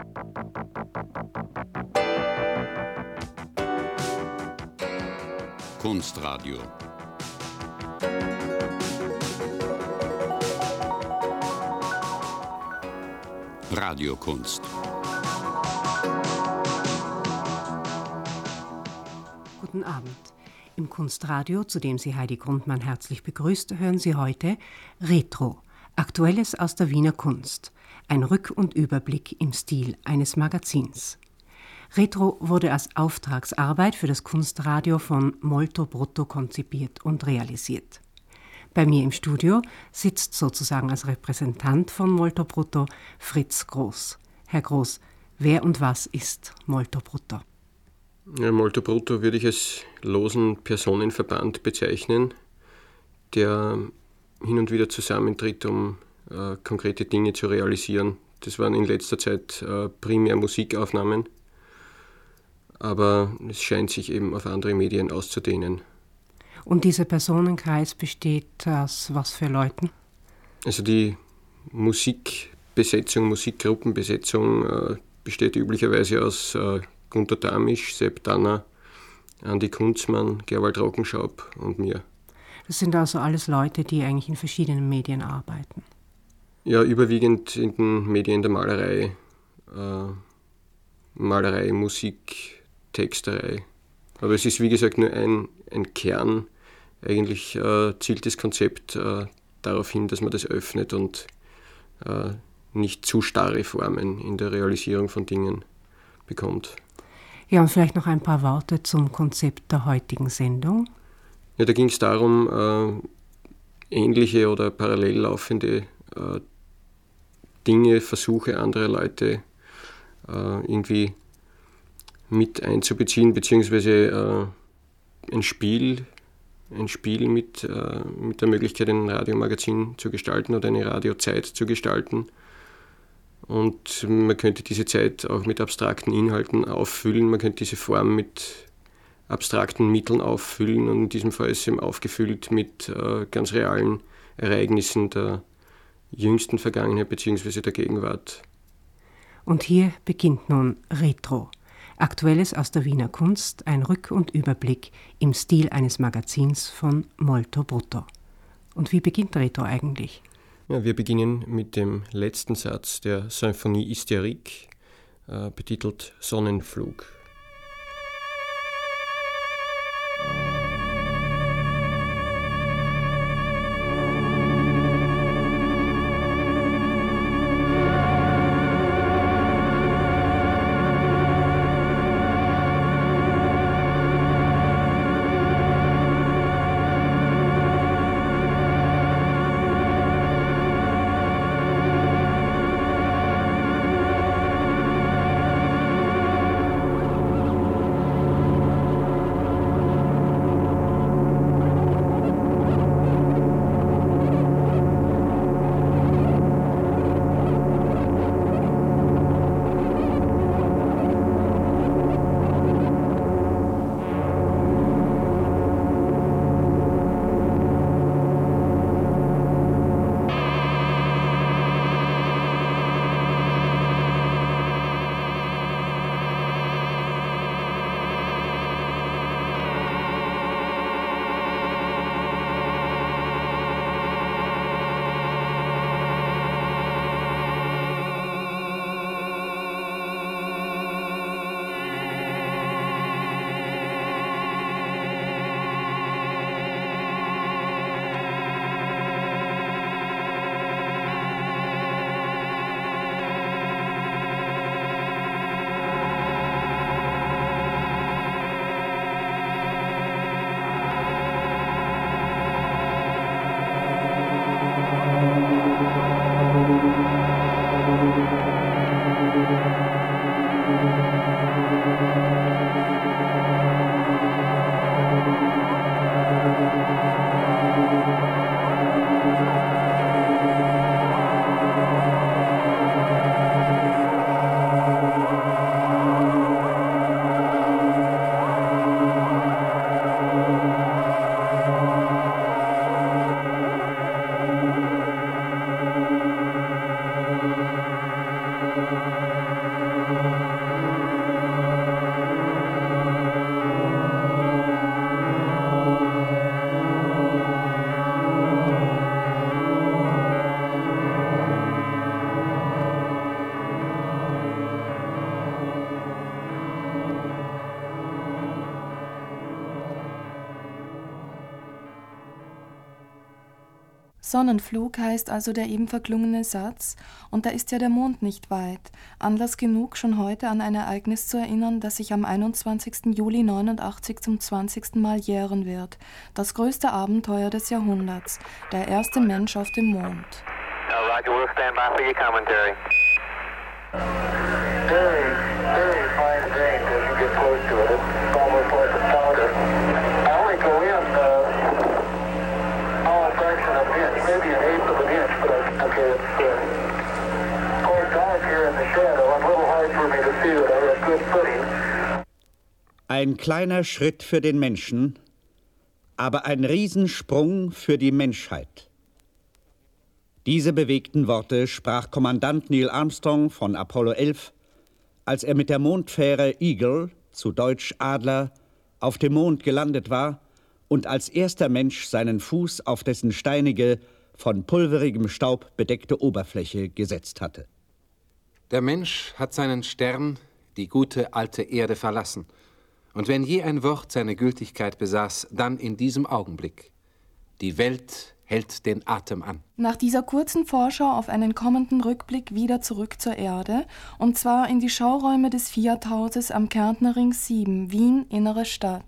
Kunstradio. Radiokunst. Guten Abend. Im Kunstradio, zu dem Sie Heidi Grundmann herzlich begrüßt, hören Sie heute Retro, Aktuelles aus der Wiener Kunst. Ein Rück- und Überblick im Stil eines Magazins. Retro wurde als Auftragsarbeit für das Kunstradio von Molto Brutto konzipiert und realisiert. Bei mir im Studio sitzt sozusagen als Repräsentant von Molto Brutto Fritz Groß. Herr Groß, wer und was ist Molto Brutto? Ja, Molto Brutto würde ich als losen Personenverband bezeichnen, der hin und wieder zusammentritt, um konkrete Dinge zu realisieren. Das waren in letzter Zeit primär Musikaufnahmen, aber es scheint sich eben auf andere Medien auszudehnen. Und dieser Personenkreis besteht aus was für Leuten? Also die Musikbesetzung, Musikgruppenbesetzung besteht üblicherweise aus Gunter Damisch, Sepp Danner, Andi Kunzmann, Gerwald Rockenschaub und mir. Das sind also alles Leute, die eigentlich in verschiedenen Medien arbeiten? Ja, überwiegend in den Medien der Malerei, Musik, Texterei. Aber es ist wie gesagt nur ein Kern. Eigentlich zielt das Konzept darauf hin, dass man das öffnet und nicht zu starre Formen in der Realisierung von Dingen bekommt. Ja, und vielleicht noch ein paar Worte zum Konzept der heutigen Sendung. Ja, da ging es darum, ähnliche oder parallel laufende Dinge, Versuche anderer Leute irgendwie mit einzubeziehen, beziehungsweise ein Spiel mit der Möglichkeit, ein Radiomagazin zu gestalten oder eine Radiozeit zu gestalten. Und man könnte diese Zeit auch mit abstrakten Inhalten auffüllen, man könnte diese Form mit abstrakten Mitteln auffüllen und in diesem Fall ist es eben aufgefüllt mit ganz realen Ereignissen der jüngsten Vergangenheit bzw. der Gegenwart. Und hier beginnt nun Retro. Aktuelles aus der Wiener Kunst, ein Rück- und Überblick im Stil eines Magazins von Molto Brutto. Und wie beginnt Retro eigentlich? Ja, wir beginnen mit dem letzten Satz der Symphonie Hystérique, betitelt Sonnenflug. Sonnenflug heißt also der eben verklungene Satz, und da ist ja der Mond nicht weit. Anlass genug, schon heute an ein Ereignis zu erinnern, das sich am 21. Juli 89 zum 20. Mal jähren wird. Das größte Abenteuer des Jahrhunderts. Der erste Mensch auf dem Mond. Roger, we'll stand by for your commentary. Very fine grain as you get close to it. It's almost like a powder. I only go in a fraction of an inch, maybe an eighth of an inch, but it's quite dark here in the shadow. It's a little hard for me to see that I have good footing. Ein kleiner Schritt für den Menschen, aber ein Riesensprung für die Menschheit. Diese bewegten Worte sprach Kommandant Neil Armstrong von Apollo 11, als er mit der Mondfähre Eagle, zu Deutsch Adler, auf dem Mond gelandet war und als erster Mensch seinen Fuß auf dessen steinige, von pulverigem Staub bedeckte Oberfläche gesetzt hatte. Der Mensch hat seinen Stern, die gute alte Erde, verlassen. Und wenn je ein Wort seine Gültigkeit besaß, dann in diesem Augenblick. Die Welt hält den Atem an. Nach dieser kurzen Vorschau auf einen kommenden Rückblick wieder zurück zur Erde, und zwar in die Schauräume des Fiat-Hauses am Kärntner Ring 7, Wien, Innere Stadt.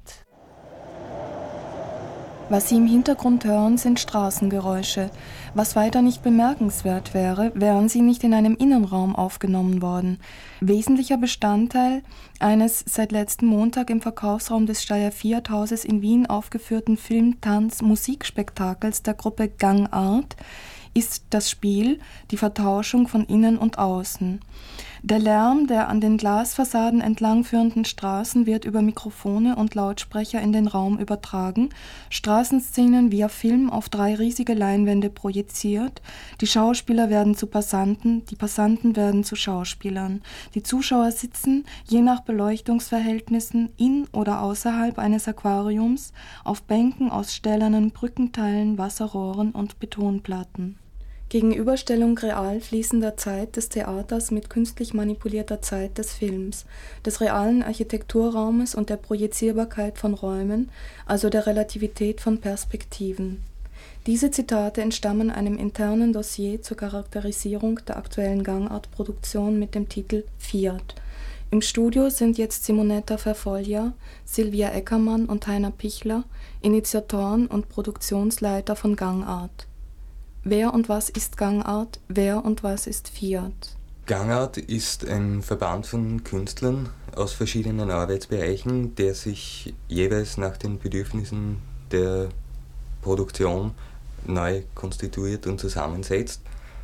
Was Sie im Hintergrund hören, sind Straßengeräusche. Was weiter nicht bemerkenswert wäre, wären sie nicht in einem Innenraum aufgenommen worden. Wesentlicher Bestandteil eines seit letzten Montag im Verkaufsraum des Steyr Fiat-Hauses in Wien aufgeführten Film-Tanz-Musikspektakels der Gruppe Gangart ist das Spiel, die Vertauschung von Innen und Außen. Der Lärm der an den Glasfassaden entlangführenden Straßen wird über Mikrofone und Lautsprecher in den Raum übertragen, Straßenszenen via Film auf 3 riesige Leinwände projiziert, die Schauspieler werden zu Passanten, die Passanten werden zu Schauspielern. Die Zuschauer sitzen, je nach Beleuchtungsverhältnissen, in oder außerhalb eines Aquariums, auf Bänken aus stählernen Brückenteilen, Wasserrohren und Betonplatten. Gegenüberstellung real fließender Zeit des Theaters mit künstlich manipulierter Zeit des Films, des realen Architekturraumes und der Projizierbarkeit von Räumen, also der Relativität von Perspektiven. Diese Zitate entstammen einem internen Dossier zur Charakterisierung der aktuellen Gangartproduktion mit dem Titel Fiat. Im Studio sind jetzt Simonetta Verfolja, Silvia Eckermann und Heiner Pichler, Initiatoren und Produktionsleiter von Gangart. Wer und was ist Gangart? Wer und was ist Fiat? Gangart ist ein Verband von Künstlern aus verschiedenen Arbeitsbereichen, der sich jeweils nach den Bedürfnissen der Produktion neu konstituiert und zusammensetzt.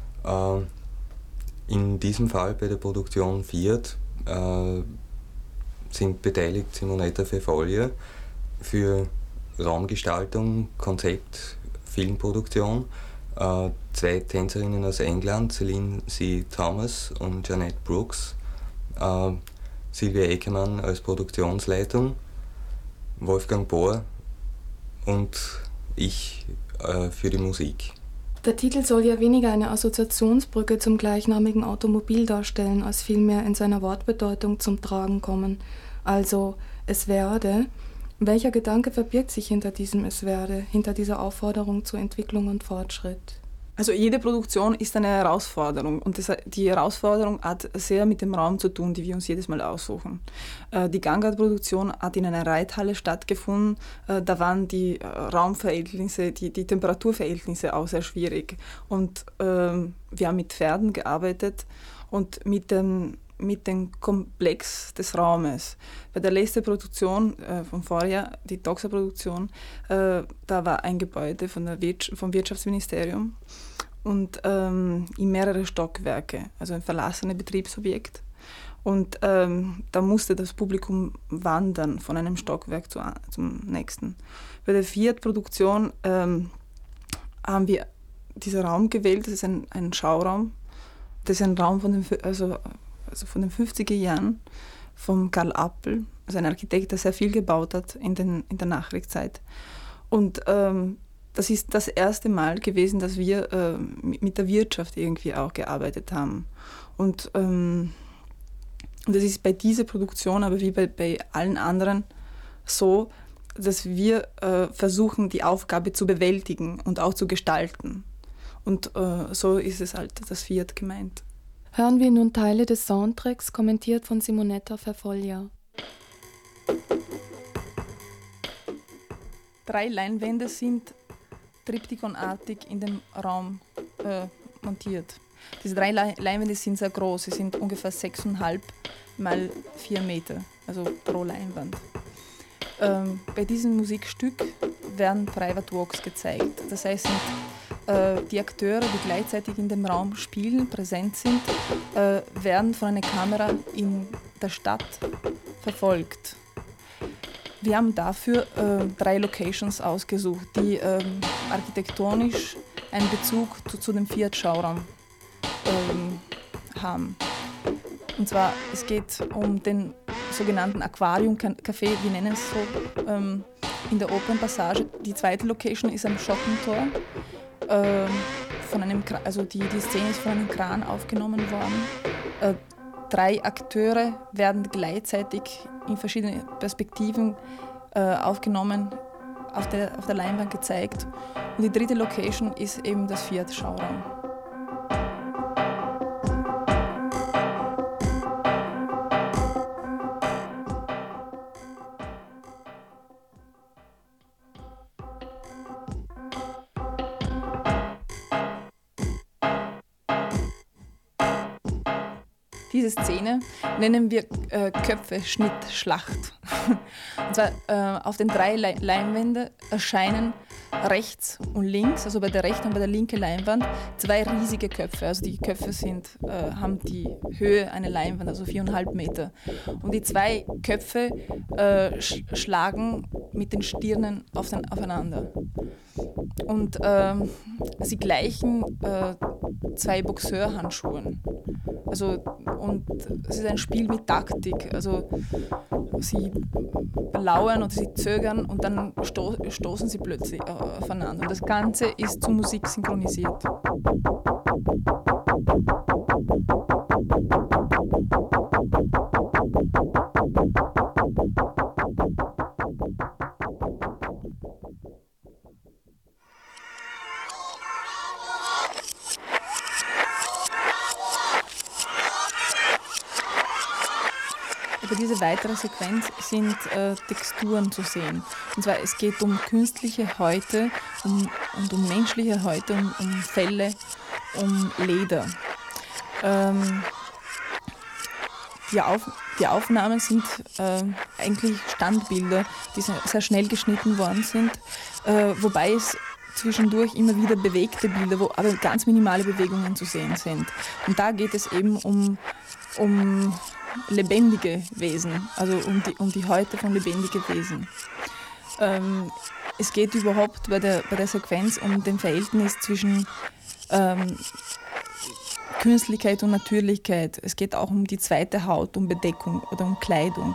In diesem Fall bei der Produktion Fiat sind beteiligt Simonetta Verfolja für Raumgestaltung, Konzept, Filmproduktion, 2 Tänzerinnen aus England, Celine C. Thomas und Jeanette Brooks, Silvia Eckermann als Produktionsleitung, Wolfgang Bohr und ich für die Musik. Der Titel soll ja weniger eine Assoziationsbrücke zum gleichnamigen Automobil darstellen, als vielmehr in seiner Wortbedeutung zum Tragen kommen. Also, es werde. Welcher Gedanke verbirgt sich hinter diesem Es werde, hinter dieser Aufforderung zur Entwicklung und Fortschritt? Also jede Produktion ist eine Herausforderung und die Herausforderung hat sehr mit dem Raum zu tun, die wir uns jedes Mal aussuchen. Die Gangart-Produktion hat in einer Reithalle stattgefunden, da waren die Raumverhältnisse, die Temperaturverhältnisse auch sehr schwierig und wir haben mit Pferden gearbeitet und mit dem Komplex des Raumes. Bei der letzten Produktion vom Vorjahr, die Toxa-Produktion, da war ein Gebäude vom Wirtschaftsministerium und in mehrere Stockwerke, also ein verlassenes Betriebsobjekt. Und da musste das Publikum wandern von einem Stockwerk zum nächsten. Bei der Fiat-Produktion haben wir diesen Raum gewählt, das ist ein Schauraum, das ist ein Raum von den 50er Jahren von Karl Appel, also ein Architekt, der sehr viel gebaut hat in der Nachkriegszeit. Und das ist das erste Mal gewesen, dass wir mit der Wirtschaft irgendwie auch gearbeitet haben. Und das ist bei dieser Produktion, aber wie bei allen anderen, so, dass wir versuchen, die Aufgabe zu bewältigen und auch zu gestalten. Und so ist es halt das Fiat gemeint. Hören wir nun Teile des Soundtracks, kommentiert von Simonetta Ferfoglia. 3 Leinwände sind triptychonartig in dem Raum montiert. Diese 3 Leinwände sind sehr groß, sie sind ungefähr 6,5 mal 4 Meter, also pro Leinwand. Bei diesem Musikstück werden Private Walks gezeigt. Das heißt, die Akteure, die gleichzeitig in dem Raum spielen, präsent sind, werden von einer Kamera in der Stadt verfolgt. Wir haben dafür 3 Locations ausgesucht, die architektonisch einen Bezug zu dem Fiat-Schauraum haben. Und zwar, es geht um den sogenannten Aquarium-Café, wir nennen es so, in der Opernpassage. Die zweite Location ist am Schottentor. Die Szene ist von einem Kran aufgenommen worden. 3 Akteure werden gleichzeitig in verschiedenen Perspektiven aufgenommen, auf der Leinwand gezeigt. Und die dritte Location ist eben das Fiat-Schauraum. Diese Szene nennen wir Köpfe-Schnitt-Schlacht. Und zwar auf den 3 Leinwände erscheinen rechts und links, also bei der rechten und bei der linken Leinwand, 2 riesige Köpfe. Also die Köpfe haben die Höhe einer Leinwand, also 4,5 Meter. Und die 2 Köpfe schlagen mit den Stirnen aufeinander. Und sie gleichen 2 Boxeurhandschuhen. Und es ist ein Spiel mit Taktik. Also sie lauern oder sie zögern und dann stoßen sie plötzlich aufeinander. Und das Ganze ist zur Musik synchronisiert. Über diese weitere Sequenz sind Texturen zu sehen. Und zwar, es geht um künstliche Häute und um menschliche Häute, um Felle, um Leder. Die Aufnahmen sind eigentlich Standbilder, die sehr schnell geschnitten worden sind, wobei es zwischendurch immer wieder bewegte Bilder, wo aber ganz minimale Bewegungen zu sehen sind. Und da geht es eben um lebendige Wesen, also um die Häute von lebendigen Wesen. Es geht überhaupt bei der Sequenz um den Verhältnis zwischen Künstlichkeit und Natürlichkeit. Es geht auch um die zweite Haut, um Bedeckung oder um Kleidung.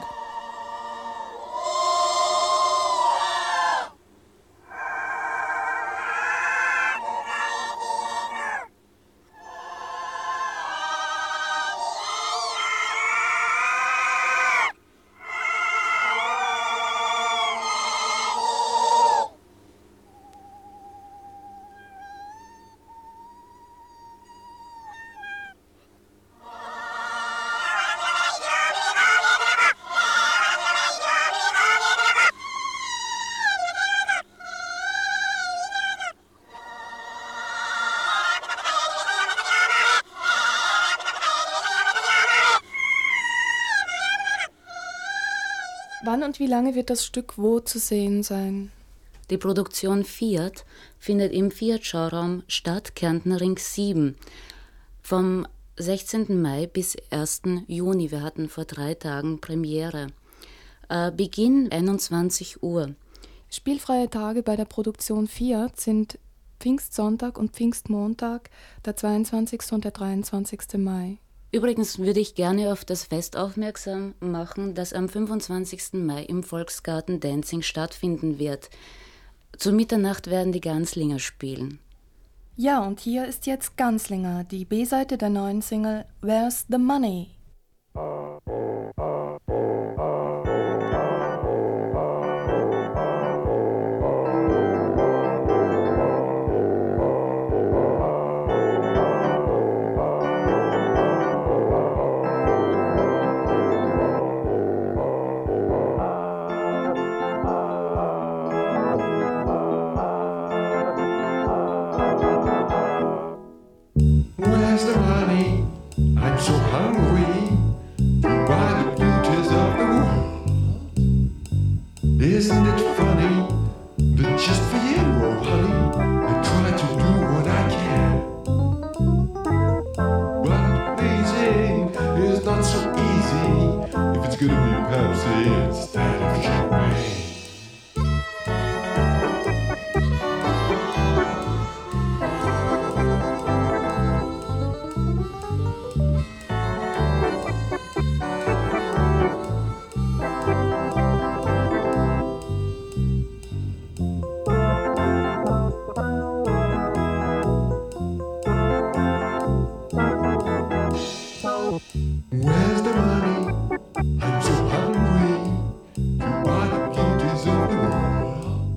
Wann und wie lange wird das Stück wo zu sehen sein? Die Produktion Fiat findet im Fiat-Schauraum statt, Kärntnerring 7, vom 16. Mai bis 1. Juni. Wir hatten vor 3 Tagen Premiere. Beginn 21 Uhr. Spielfreie Tage bei der Produktion Fiat sind Pfingstsonntag und Pfingstmontag, der 22. und der 23. Mai. Übrigens würde ich gerne auf das Fest aufmerksam machen, das am 25. Mai im Volksgarten Denzing stattfinden wird. Zu Mitternacht werden die Ganslinger spielen. Ja, und hier ist jetzt Ganslinger, die B-Seite der neuen Single Where's the Money? Where's the money? I'm so hungry to buy the beauties of the world. Isn't it funny that just for you, oh honey, I try to do what I can. But pleasing is not so easy if it's gonna be Pepsi instead of champagne. Where's the money? I'm so hungry to buy the beauties of the world.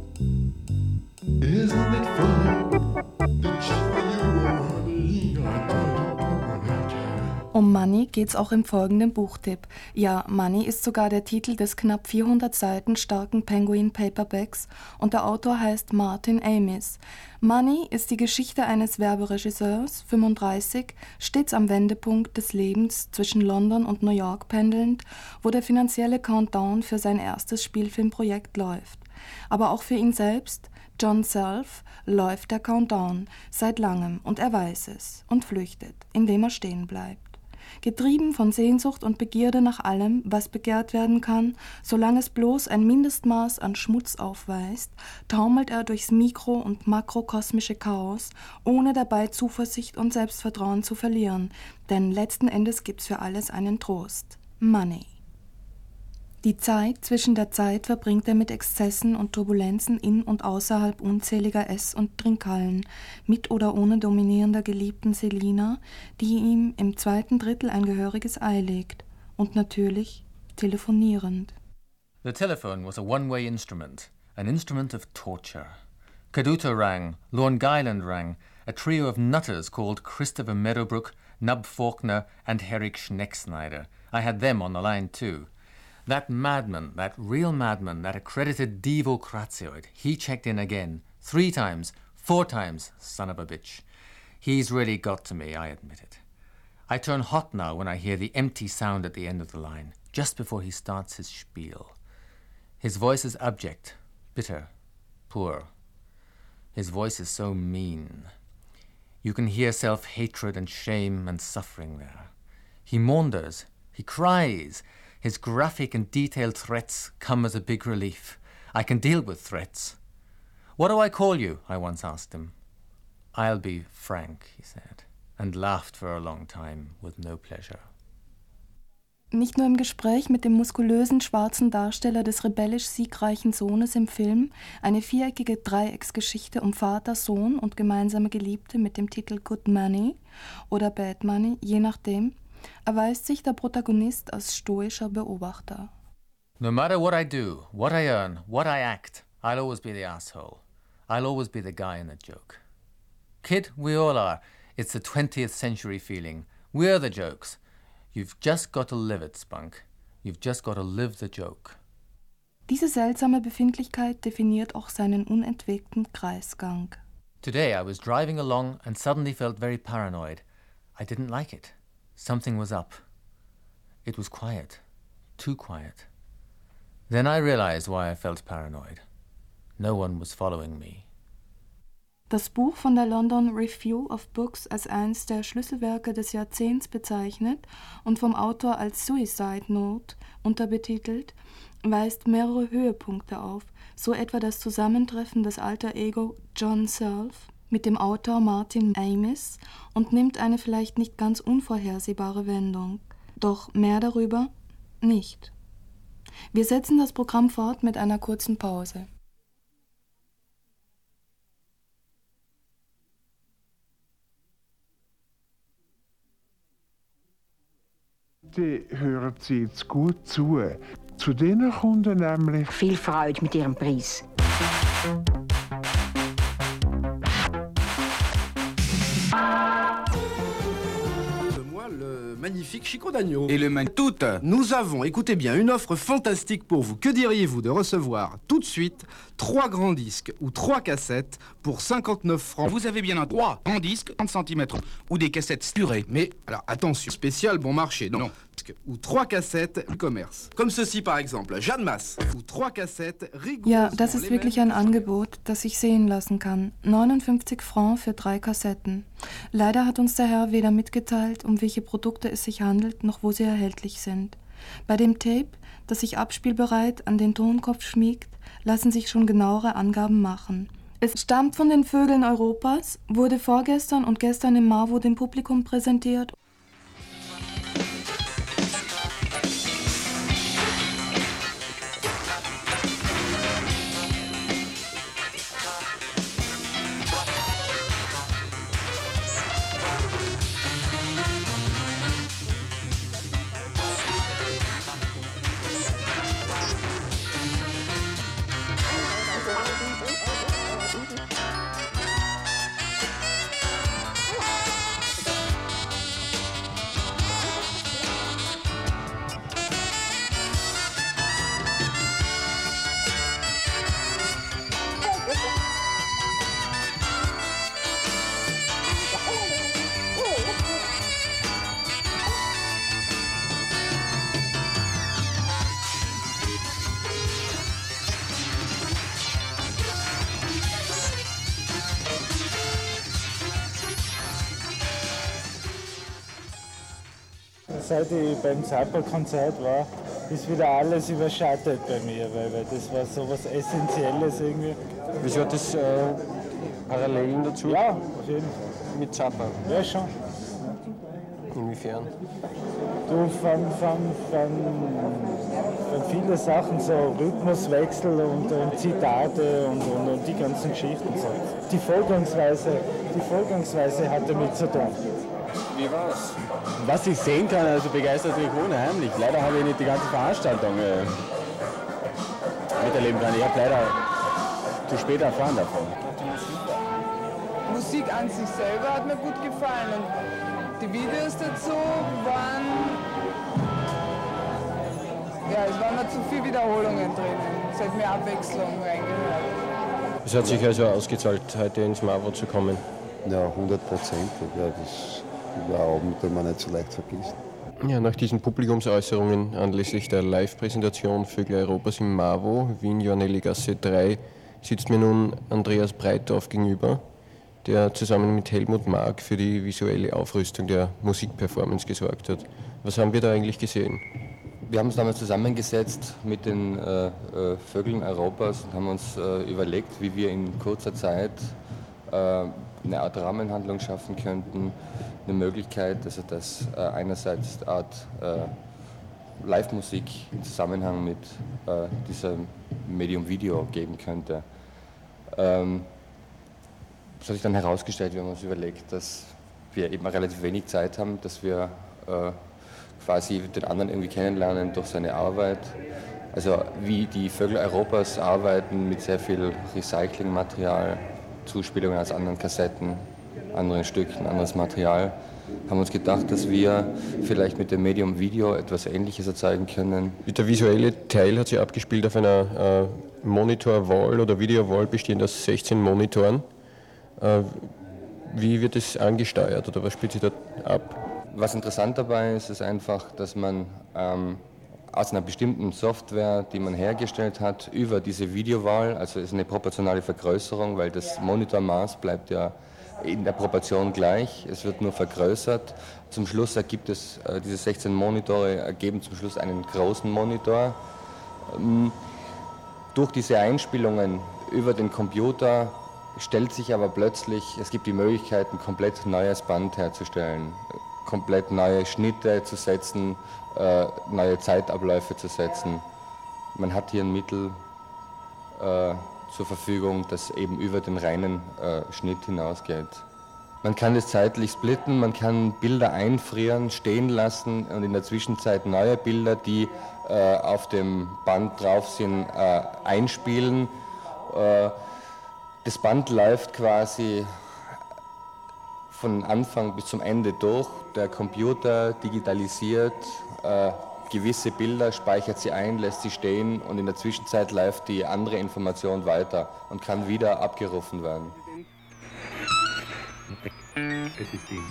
Isn't it funny that just for you, honey, I try to do what I can. Um Money geht's auch im folgenden Buchtipp. Ja, Money ist sogar der Titel des knapp 400 Seiten starken Penguin Paperbacks und der Autor heißt Martin Amis. Money ist die Geschichte eines Werberegisseurs, 35, stets am Wendepunkt des Lebens zwischen London und New York pendelnd, wo der finanzielle Countdown für sein erstes Spielfilmprojekt läuft. Aber auch für ihn selbst, John Self, läuft der Countdown seit langem und er weiß es und flüchtet, indem er stehen bleibt. Getrieben von Sehnsucht und Begierde nach allem, was begehrt werden kann, solange es bloß ein Mindestmaß an Schmutz aufweist, taumelt er durchs mikro- und makrokosmische Chaos, ohne dabei Zuversicht und Selbstvertrauen zu verlieren, denn letzten Endes gibt's für alles einen Trost: Money. Die Zeit zwischen der Zeit verbringt er mit Exzessen und Turbulenzen in und außerhalb unzähliger Ess- und Trinkhallen, mit oder ohne dominierender Geliebten Selina, die ihm im zweiten Drittel ein gehöriges Ei legt, und natürlich telefonierend. The telephone was a one-way instrument, an instrument of torture. Caduta rang, Lorne Guyland rang, a trio of nutters called Christopher Meadowbrook, Nub Faulkner and Herrick Schnecksnyder. I had them on the line too. That madman, that real madman, that accredited Devo Crazioid, he checked in again. 3 times, 4 times, son of a bitch. He's really got to me, I admit it. I turn hot now when I hear the empty sound at the end of the line, just before he starts his spiel. His voice is abject, bitter, poor. His voice is so mean. You can hear self-hatred and shame and suffering there. He maunders, he cries. His graphic and detailed threats come as a big relief. I can deal with threats. What do I call you? I once asked him. I'll be Frank, he said, and laughed for a long time with no pleasure. Nicht nur im Gespräch mit dem muskulösen schwarzen Darsteller des rebellisch siegreichen Sohnes im Film, eine viereckige Dreiecksgeschichte um Vater, Sohn und gemeinsame Geliebte mit dem Titel Good Money oder Bad Money, je nachdem, erweist sich der Protagonist als stoischer Beobachter. No matter what I do, what I earn, what I act, I'll always be the asshole. I'll always be the guy in the joke. Kid, we all are. It's the 20th century feeling. We're the jokes. You've just got to live it, Spunk. You've just got to live the joke. Diese seltsame Befindlichkeit definiert auch seinen unentwegten Kreisgang. Today I was driving along and suddenly felt very paranoid. I didn't like it. Something was up. It was quiet. Too quiet. Then I realized why I felt paranoid. No one was following me. Das Buch von der London Review of Books als eines der Schlüsselwerke des Jahrzehnts bezeichnet und vom Autor als Suicide Note unterbetitelt, weist mehrere Höhepunkte auf, so etwa das Zusammentreffen des Alter Ego John Self mit dem Autor Martin Amis und nimmt eine vielleicht nicht ganz unvorhersehbare Wendung. Doch mehr darüber nicht. Wir setzen das Programm fort mit einer kurzen Pause. Die hören Sie jetzt gut zu. Zu denen Kunden nämlich... Viel Freude mit Ihrem Preis. magnifique Chico d'agneau. Et le toutes, nous avons, écoutez bien, une offre fantastique pour vous. Que diriez-vous de recevoir tout de suite 3 grands disques ou 3 cassettes pour 59 francs? Vous avez bien un 3 grands disques, 30 cm, ou des cassettes purées. Mais, alors attention, spécial bon marché, non. Ou 3 cassettes e-commerce. Comme ceci par exemple, Jeanne Masse. Ou 3 cassettes Ja, das ist wirklich ein Angebot, das sich sehen lassen kann. 59 Francs für 3 Kassetten. Leider hat uns der Herr weder mitgeteilt, um welche Produkte es sich handelt, noch wo sie erhältlich sind. Bei dem Tape, das sich abspielbereit an den Tonkopf schmiegt, lassen sich schon genauere Angaben machen. Es stammt von den Vögeln Europas, wurde vorgestern und gestern im MAVO dem Publikum präsentiert. Seit ich beim Zappa-Konzert war, ist wieder alles überschattet bei mir, weil das war so was Essentielles irgendwie. Wieso hat das Parallelen dazu? Ja, auf jeden Fall. Mit Zappa? Ja, schon. Inwiefern? Du, von viele Sachen, so Rhythmuswechsel und Zitate und die ganzen Geschichten. So. Die Vorgangsweise hat damit zu tun. Wie war's? Was ich sehen kann, also begeistert mich unheimlich. Leider habe ich nicht die ganze Veranstaltung miterleben können. Ich habe leider zu spät erfahren davon. Musik an sich selber hat mir gut gefallen und die Videos dazu waren, ja, es waren mir zu viele Wiederholungen drin. Es hat mehr Abwechslung reingehört. Es hat sich also ausgezahlt, heute ins MAVO zu kommen. Ja, 100%. Ja, das war ein Abend, den man nicht so leicht vergisst. Ja, nach diesen Publikumsäußerungen anlässlich der Live-Präsentation Vögel Europas im MAVO, Wien-Joanneli-Gasse 3, sitzt mir nun Andreas Breithoff gegenüber, der zusammen mit Helmut Mark für die visuelle Aufrüstung der Musikperformance gesorgt hat. Was haben wir da eigentlich gesehen? Wir haben uns damals zusammengesetzt mit den Vögeln Europas und haben uns überlegt, wie wir in kurzer Zeit eine Art Rahmenhandlung schaffen könnten, eine Möglichkeit, also dass einerseits eine Art Live-Musik im Zusammenhang mit diesem Medium Video geben könnte. Das hat sich dann herausgestellt, wir haben uns überlegt, dass wir eben relativ wenig Zeit haben, dass wir quasi den anderen irgendwie kennenlernen durch seine Arbeit. Also wie die Vögel Europas arbeiten mit sehr viel Recyclingmaterial, Zuspielungen aus anderen Kassetten, anderen Stücken, anderes Material, haben uns gedacht, dass wir vielleicht mit dem Medium Video etwas Ähnliches erzeugen können. Der visuelle Teil hat sich abgespielt auf einer Monitor-Wall oder Video-Wall bestehend aus 16 Monitoren. Wie wird es angesteuert oder was spielt sich da ab? Was interessant dabei ist, ist einfach, dass man aus einer bestimmten Software, die man hergestellt hat, über diese Videowahl, also ist eine proportionale Vergrößerung, weil das Monitormaß bleibt ja in der Proportion gleich, es wird nur vergrößert. Zum Schluss ergibt es, diese 16 Monitore ergeben zum Schluss einen großen Monitor. Durch diese Einspielungen über den Computer stellt sich aber plötzlich, es gibt die Möglichkeit, ein komplett neues Band herzustellen, komplett neue Schnitte zu setzen, neue Zeitabläufe zu setzen. Man hat hier ein Mittel zur Verfügung, das eben über den reinen Schnitt hinausgeht. Man kann es zeitlich splitten, man kann Bilder einfrieren, stehen lassen und in der Zwischenzeit neue Bilder, die auf dem Band drauf sind, einspielen. Das Band läuft quasi von Anfang bis zum Ende durch. Der Computer digitalisiert gewisse Bilder, speichert sie ein, lässt sie stehen und in der Zwischenzeit läuft die andere Information weiter und kann wieder abgerufen werden. Es ist die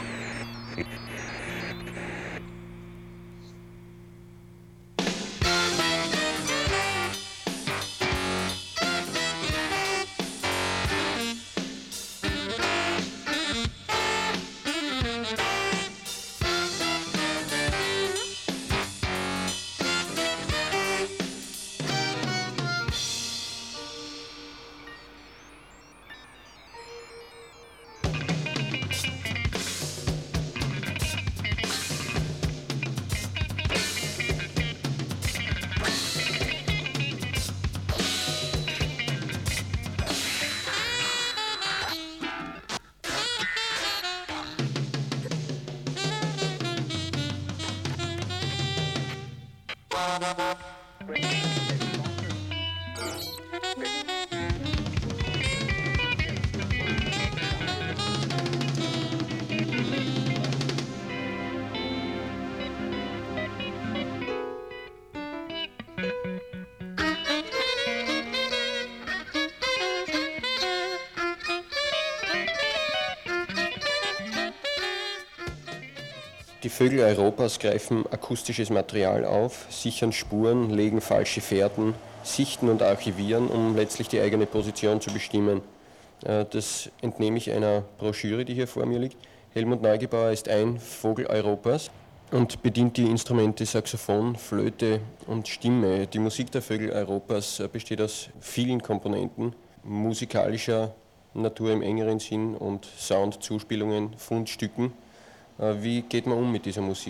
Die Vögel Europas greifen akustisches Material auf, sichern Spuren, legen falsche Fährten, sichten und archivieren, um letztlich die eigene Position zu bestimmen. Das entnehme ich einer Broschüre, die hier vor mir liegt. Helmut Neugebauer ist ein Vogel Europas und bedient die Instrumente Saxophon, Flöte und Stimme. Die Musik der Vögel Europas besteht aus vielen Komponenten, musikalischer Natur im engeren Sinn und Soundzuspielungen, Fundstücken. Wie geht man um mit dieser Musik?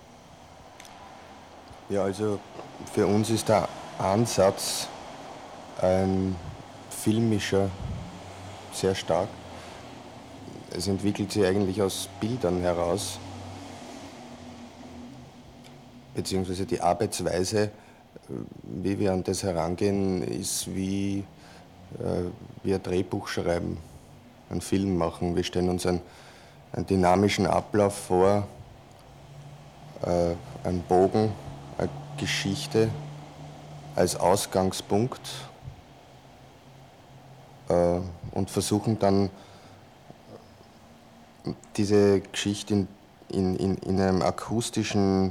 Ja, also für uns ist der Ansatz ein filmischer, sehr stark. Es entwickelt sich eigentlich aus Bildern heraus, beziehungsweise die Arbeitsweise, wie wir an das herangehen, ist wie ein Drehbuch schreiben, einen Film machen. Wir stellen uns einen dynamischen Ablauf vor, einen Bogen, eine Geschichte als Ausgangspunkt und versuchen dann diese Geschichte in einem akustischen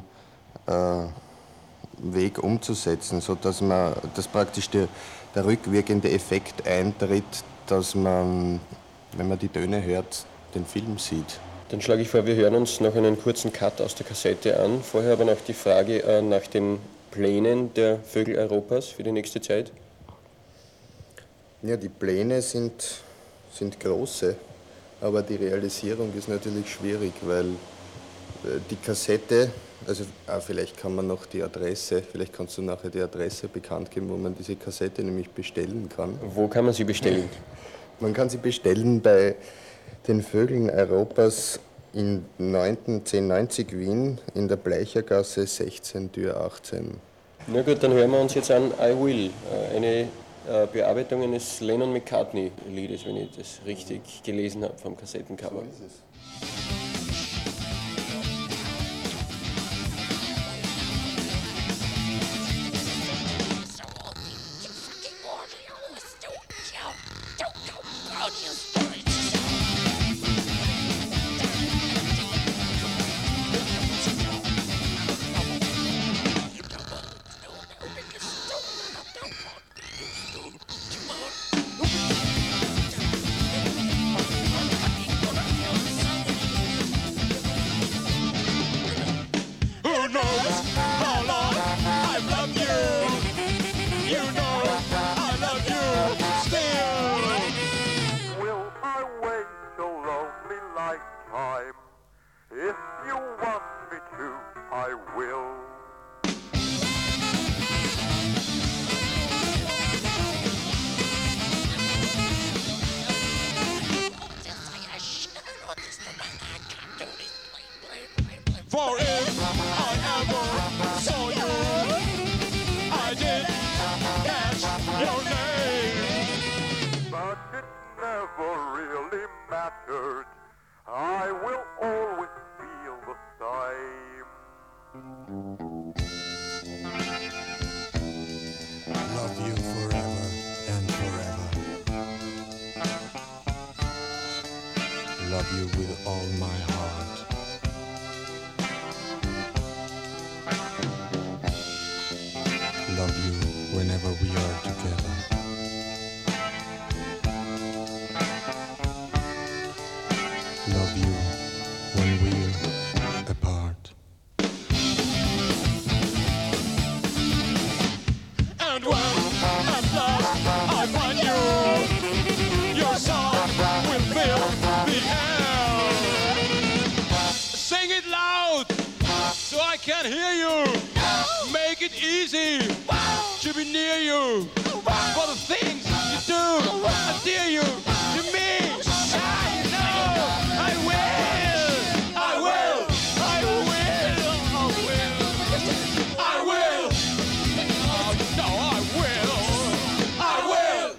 Weg umzusetzen, sodass praktisch der rückwirkende Effekt eintritt, dass man, wenn man die Töne hört, den Film sieht. Dann schlage ich vor, wir hören uns noch einen kurzen Cut aus der Kassette an. Vorher aber noch die Frage nach den Plänen der Vögel Europas für die nächste Zeit. Ja, die Pläne sind große, aber die Realisierung ist natürlich schwierig, weil die Kassette, also vielleicht kann man noch die Adresse, vielleicht kannst du nachher die Adresse bekannt geben, wo man diese Kassette nämlich bestellen kann. Wo kann man sie bestellen? Man kann sie bestellen bei den Vögeln Europas in 1090 Wien in der Bleichergasse 16, Tür 18. Na gut, dann hören wir uns jetzt an I Will, eine Bearbeitung eines Lennon-McCartney-Liedes, wenn ich das richtig gelesen habe vom Kassettencover. So ist es. For if I ever saw you, I did catch your name. But it never really mattered. can't hear you. Make it easy to be near you. For the things you do, I dare you to me. I know I will. I will. I will. I will. Oh, no, I will. I will.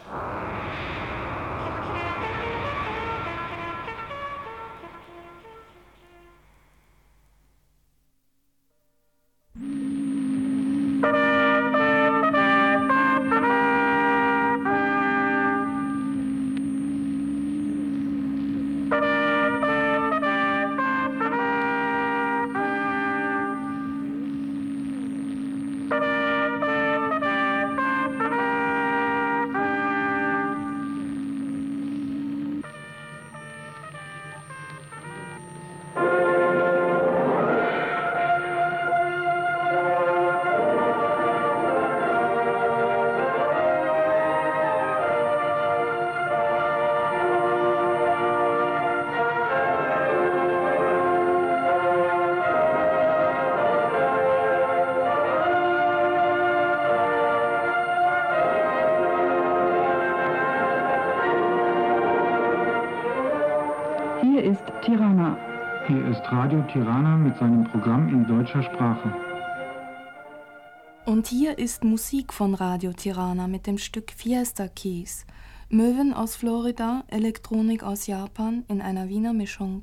Hier ist Tirana. Hier ist Radio Tirana mit seinem Programm in deutscher Sprache. Und hier ist Musik von Radio Tirana mit dem Stück Fiesta Keys. Möwen aus Florida, Elektronik aus Japan in einer Wiener Mischung.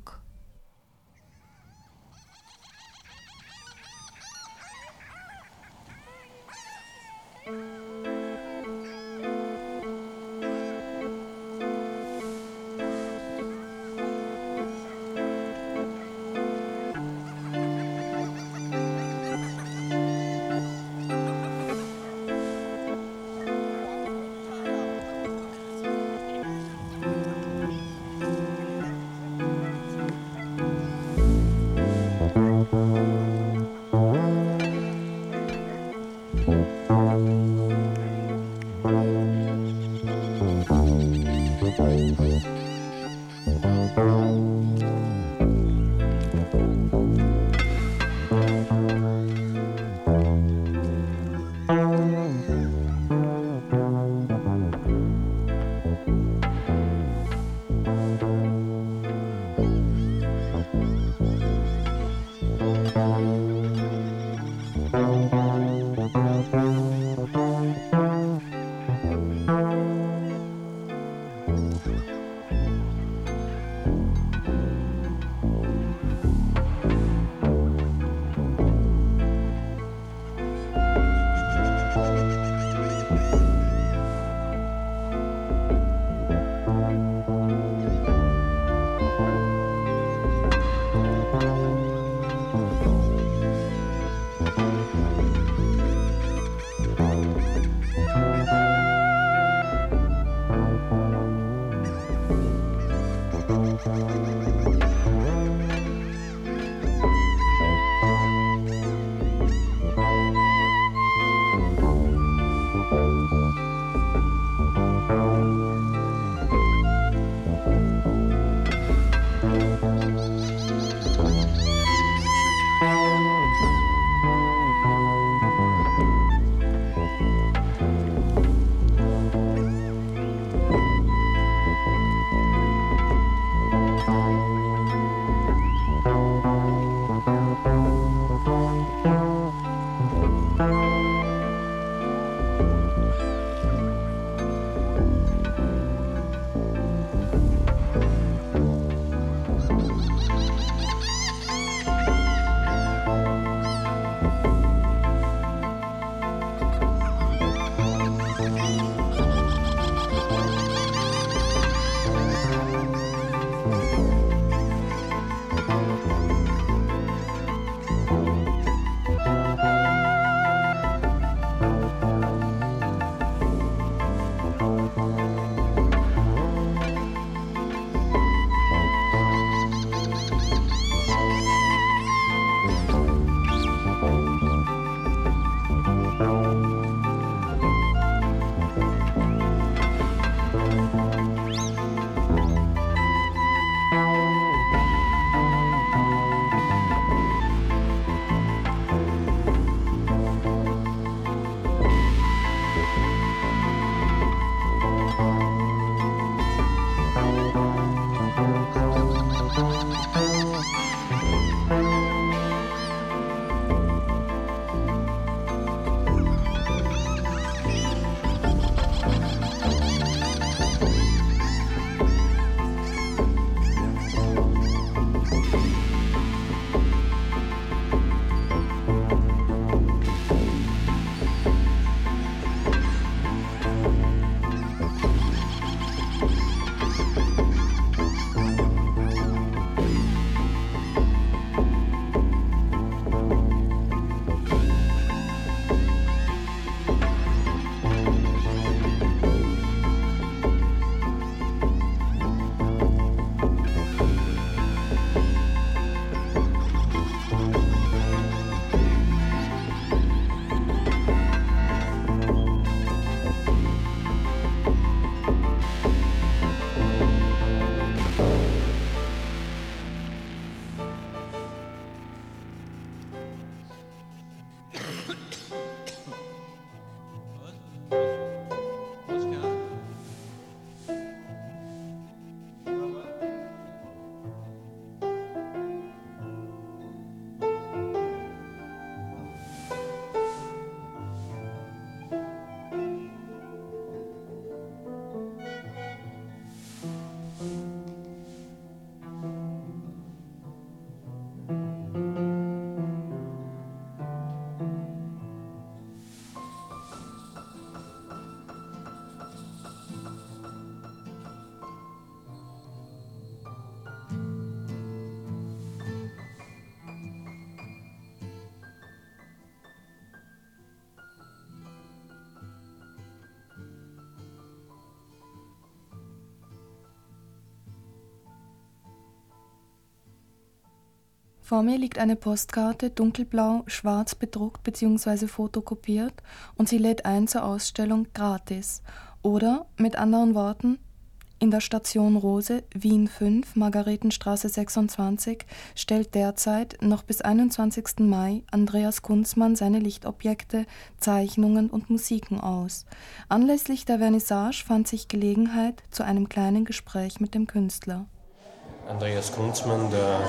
Vor mir liegt eine Postkarte, dunkelblau, schwarz bedruckt bzw. fotokopiert und sie lädt ein zur Ausstellung gratis. Oder, mit anderen Worten, in der Station Rose, Wien 5, Margaretenstraße 26, stellt derzeit noch bis 21. Mai Andreas Kunzmann seine Lichtobjekte, Zeichnungen und Musiken aus. Anlässlich der Vernissage fand sich Gelegenheit zu einem kleinen Gespräch mit dem Künstler. Andreas Kunzmann,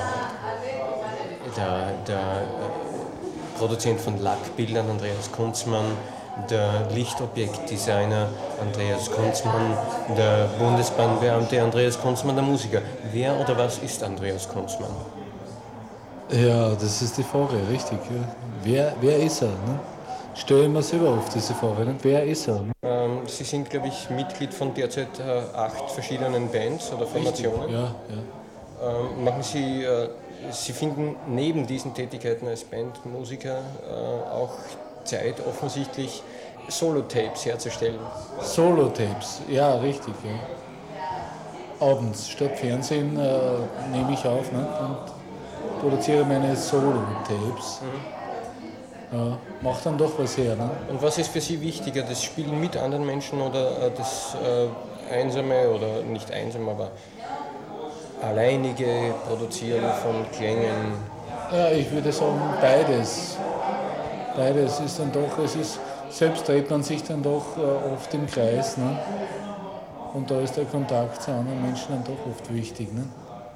der Produzent von Lackbildern, Andreas Kunzmann, der Lichtobjektdesigner Andreas Kunzmann, der Bundesbahnbeamte Andreas Kunzmann, der Musiker. Wer oder was ist Andreas Kunzmann? Ja, das ist die Frage, richtig. Ja. Wer ist er? Ne? Stellen wir selber oft diese Frage. Ne? Wer ist er? Ne? Sie sind, glaube ich, Mitglied von derzeit 8 verschiedenen Bands oder Formationen. Ja. Machen Sie finden neben diesen Tätigkeiten als Bandmusiker auch Zeit, offensichtlich Solo-Tapes herzustellen. Solo-Tapes, ja, richtig. Ja. Abends statt Fernsehen nehme ich auf, ne, und produziere meine Solo-Tapes. Ja, macht dann doch was her. Ne? Und was ist für Sie wichtiger, das Spielen mit anderen Menschen oder das einsame oder nicht einsam, aber alleinige Produzieren von Klängen? Ja, ich würde sagen beides. Beides ist dann doch, selbst dreht man sich dann doch oft im Kreis. Ne? Und da ist der Kontakt zu anderen Menschen dann doch oft wichtig. Ne?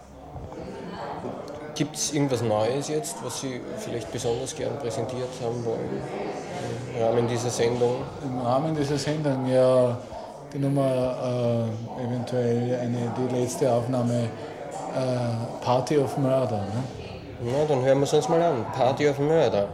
Gibt es irgendwas Neues jetzt, was Sie vielleicht besonders gern präsentiert haben wollen im Rahmen dieser Sendung? Im Rahmen dieser Sendung, ja, die Nummer eventuell die letzte Aufnahme Party of Murder. Ne? Na, dann hören wir es uns mal an. Party of Murder.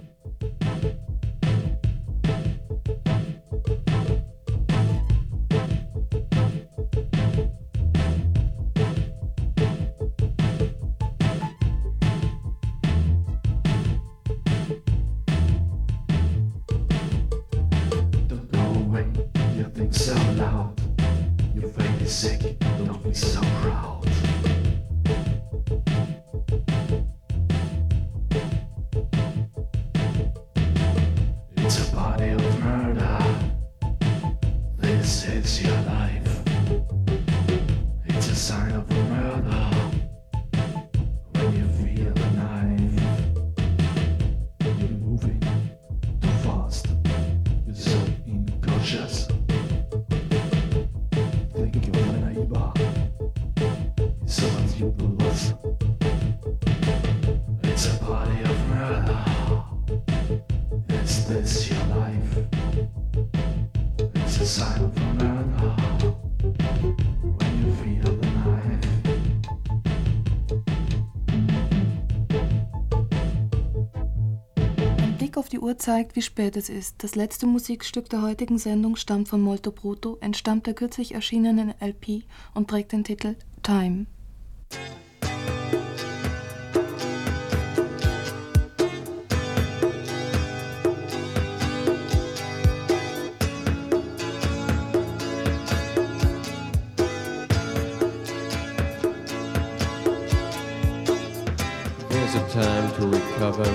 Die Uhr zeigt, wie spät es ist. Das letzte Musikstück der heutigen Sendung stammt von Molto Bruto, entstammt der kürzlich erschienenen LP und trägt den Titel Time. There's a time to recover.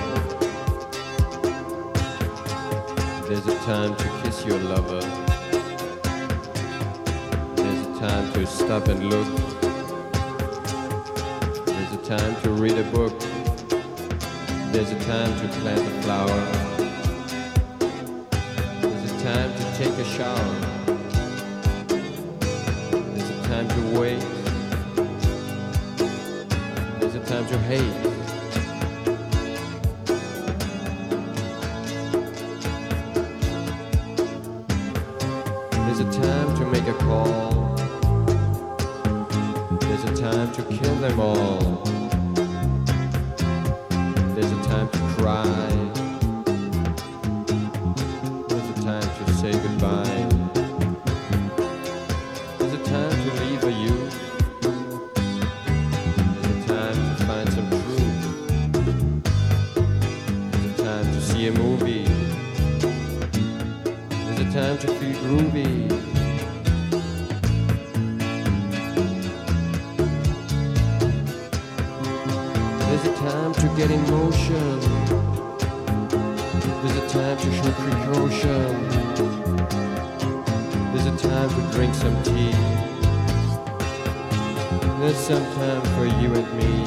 There's a time to kiss your lover. There's a time to stop and look. There's a time to read a book. There's a time to plant a flower. There's a time to take a shower. There's a time to wait. There's a time to hate. There's a time to make a call. There's a time to kill them all. There's a time to cry. There's a time to say goodbye. There's a time to leave a youth. There's a time to find some truth. There's a time to see a movie. There's a time to feel groovy. There's a time to get in motion. There's a time to show precaution. There's a time to drink some tea. There's some time for you and me.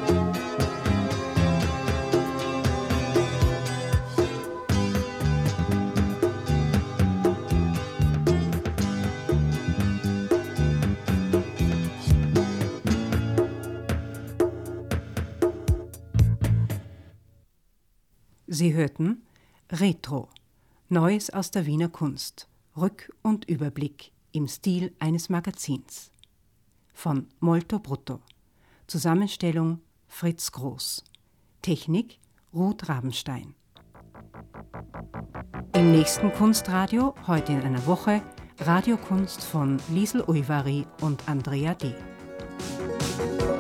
Sie hörten Retro, Neues aus der Wiener Kunst, Rück- und Überblick im Stil eines Magazins. Von Molto Brutto. Zusammenstellung Fritz Groß. Technik Ruth Rabenstein. Im nächsten Kunstradio, heute in einer Woche, Radiokunst von Liesl Uivari und Andrea D.